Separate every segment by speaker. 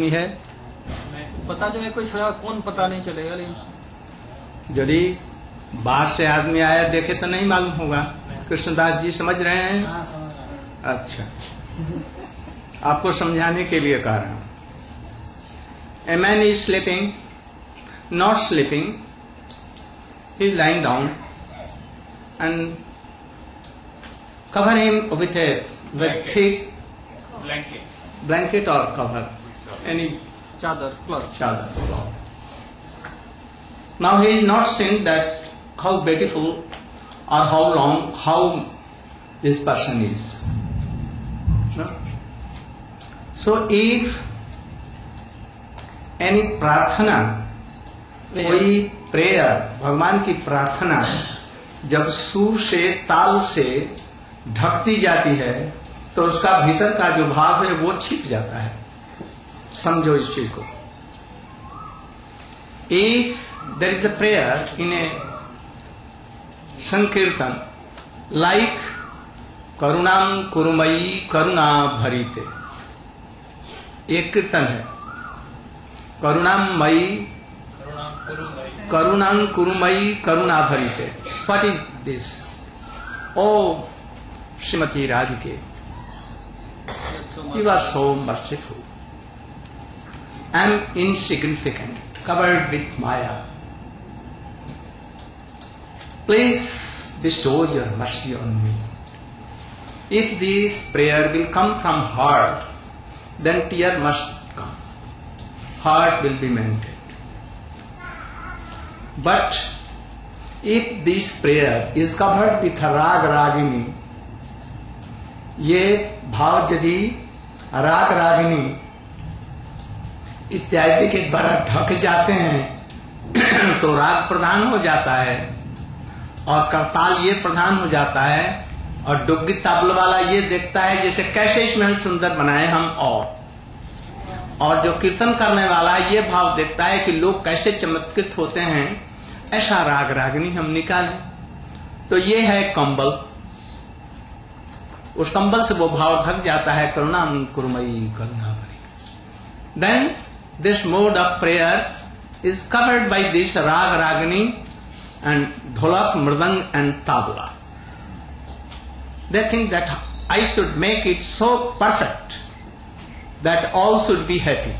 Speaker 1: आदमी है?
Speaker 2: पता चले कोई सगा कौन पता नहीं चलेगा, लेकिन
Speaker 1: यदि बाहर से आदमी आया देखे तो नहीं मालूम होगा। कृष्णदास जी समझ रहे हैं?
Speaker 2: हाँ, समझ रहा हूं।
Speaker 1: अच्छा, आपको समझाने के लिए कह रहा हूं। A man is sleeping, not sleeping, he is lying down and cover him with thick blanket or cover, any
Speaker 2: chadar, cloth.
Speaker 1: chadar. Now he is not saying that how beautiful or how long, how this person is. No? So if any प्रार्थना, कोई prayer, भगवान की प्रार्थना जब सुर से, ताल से ढकती जाती है तो उसका भीतर का जो भाव है वो छिप जाता है। समझो इस चीज को। If there is a prayer in a संकीर्तन like करुणाम कुरुमयी करुणा भरीते, एक कीर्तन है करुणामयी करुणां कुरुमयी करुणा भरीते। What is this? Oh Srimati Radhike, you are so merciful. I am insignificant, covered with Maya. Please bestow your mercy on me. If this prayer will come from heart, then tear must come. Heart will be maintained. But if this prayer is covered with rag ragini, ये भाव यदि राग रागिनी इत्यादि के द्वारा ढक जाते हैं तो राग प्रधान हो जाता है और करताल ये प्रधान हो जाता है और डुग्गी तबल वाला ये देखता है जैसे कैसे इसमें हम सुंदर बनाए हम, और जो कीर्तन करने वाला ये भाव देखता है कि लोग कैसे चमत्कृत होते हैं, ऐसा राग रागिनी हम निकालें। तो ये है कंबल, उस कंबल से वो भाव ढक जाता है करुणा कुरुमयी करुणा भरी। Then this mode of prayer is covered by this raag ragini and dholak mridang and tabla. They think that I should make it so perfect that all should be happy.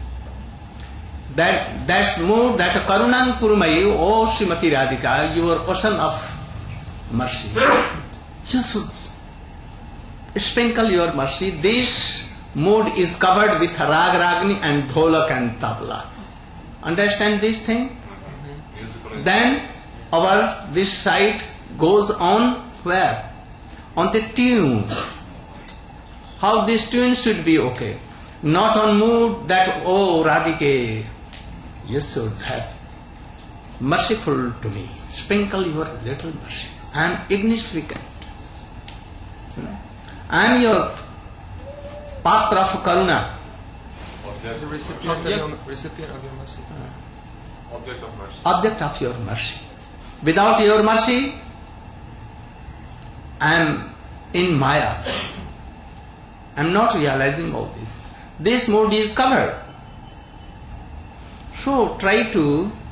Speaker 1: That's more that Karunam Kurumayi, O Srimati Radhika, your ocean of mercy. Just sprinkle your mercy. This mood is covered with rag ragni and dholak and tabla. Understand this thing? Then this side goes on where? On the tune. How this tune should be okay. Not on mood that, oh Radhike, you should have merciful to me. Sprinkle your little mercy. I am insignificant. I am your patra of karuna.
Speaker 3: The recipient of your mercy. Object of mercy.
Speaker 1: Object of your mercy. Without your mercy, I am in Maya. I am not realizing all this. This mood is covered. So try to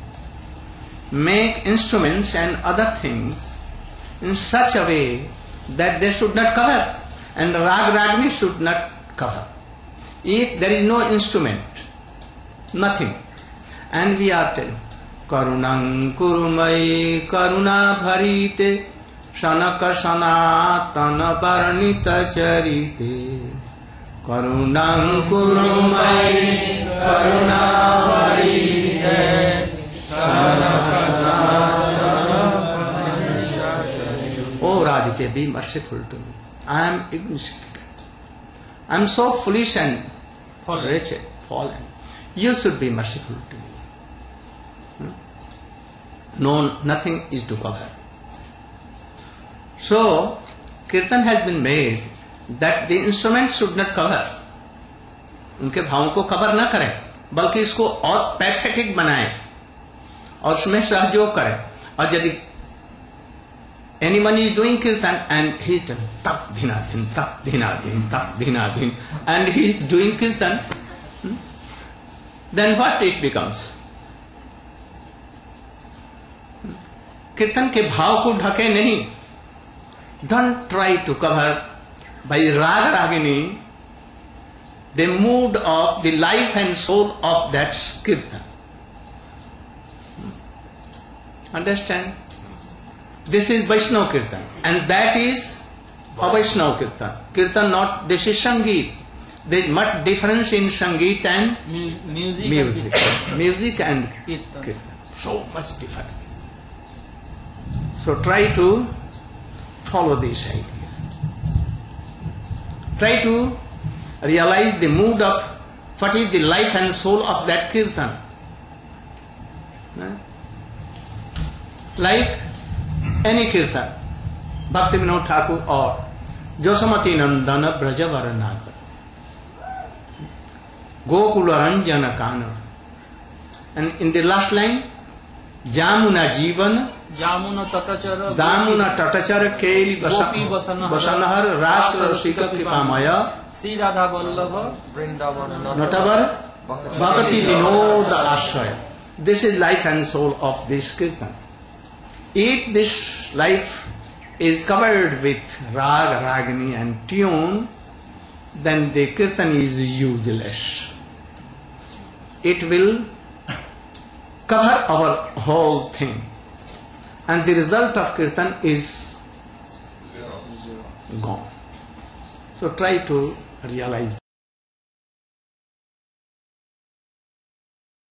Speaker 1: make instruments and other things in such a way that they should not cover and rag ragni should not cover. If there is no instrument, nothing, and we are telling Karunam Kurumai Karuna Bharite Shanaka Sanatana Varnita Charite Karunam Kurumai Karuna Bharite Shanaka Sanatana Varnita Charite. Oh Radhike, be merciful to me. I am insignificant. I am so foolish and wretched, fallen. You should be merciful to me. No, nothing is to cover. So, kirtan has been made that the instruments should not cover. उनके भावों को cover न करें, बल्कि इसको और pathetic बनाएं और उसमें सहयोग करें. और यदि anyone is doing kirtan and he is doing tak dhinadhin, tak dhinadhin, tak dhinadhin, and he is doing kirtan, then what it becomes? कीर्तन के भाव को ढके नहीं. Don't try to cover by rag ragini the mood of the life and soul of that kirtan. Understand? This is Vaishnava kirtan, and that is a Vaishnava kirtan. Kirtan not, this is Sangeet. There is much difference in Sangeet and
Speaker 2: music.
Speaker 1: Music and
Speaker 2: Kirtan.
Speaker 1: kirtan. So much different. So try to follow this idea. Try to realize the mood of what is the life and soul of that kirtan. Like any kirtan, Bhakti Vinod Thakur or Josamati Nandana Brajavara Nagar, Gokula Ranjana Kana, and in the last line, Jamuna Jivan,
Speaker 2: Jamuna Tatachara,
Speaker 1: Damuna Tatachara Keli
Speaker 2: Gopi Vasanahar,
Speaker 1: Vasanahar Rasa Rasika Kripamaya,
Speaker 2: Sri Radha Vallabha,
Speaker 3: Vrindavan,
Speaker 1: Notavar Bhakti Vinoda Ashraya. This is life and soul of this kirtan. If this life is covered with rag, ragini and tune, then the kirtan is useless. It will cover our whole thing. And the result of kirtan is gone. So try to realize